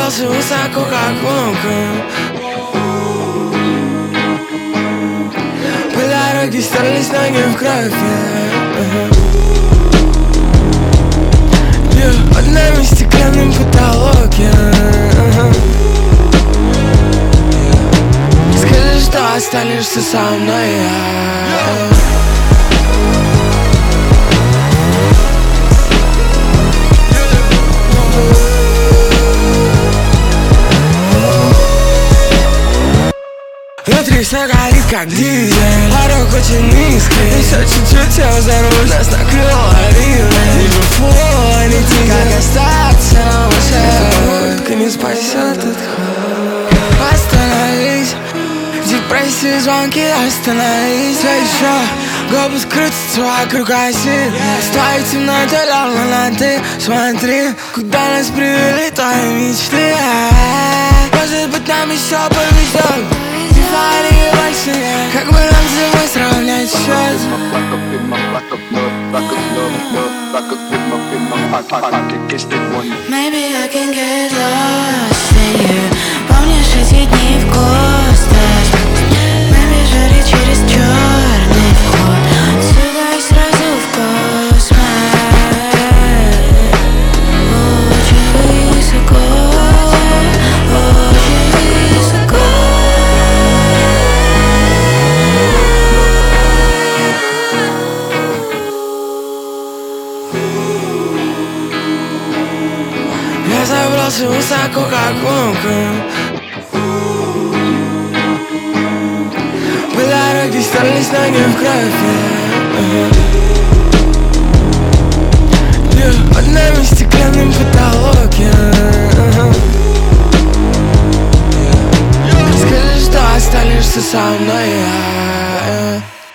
забрался высоко, как волком. По дороге стерлись ноги в кровь. Под нами стеклянный потолок. Скажи, что останешься со мной. Внутри все горит, как дизель, порог очень низкий. Еще чуть-чуть я взорвусь, нас накрыло ливнем. Вижу фон, летит, как остаться на выше. Только не спасет этот ход. Остановись, депрессии, звонки, остановись. Все еще глобус крутится вокруг оси. С твоей темнотой ляла на ты. Смотри, куда нас привели твои мечты. Может быть, нам еще повезет. Как бы нам зимой сравнять счет? Maybe I can get lost in you. Помнишь эти дни в кустах? Maybe жарить через черный вход. Отсюда и сразу в космос. Очень высоко, очень высоко. Я забрался высоко, как волком. По дороге стерлись ноги в кровь. Под нами стеклянный потолок. Скажи, что останешься со мной.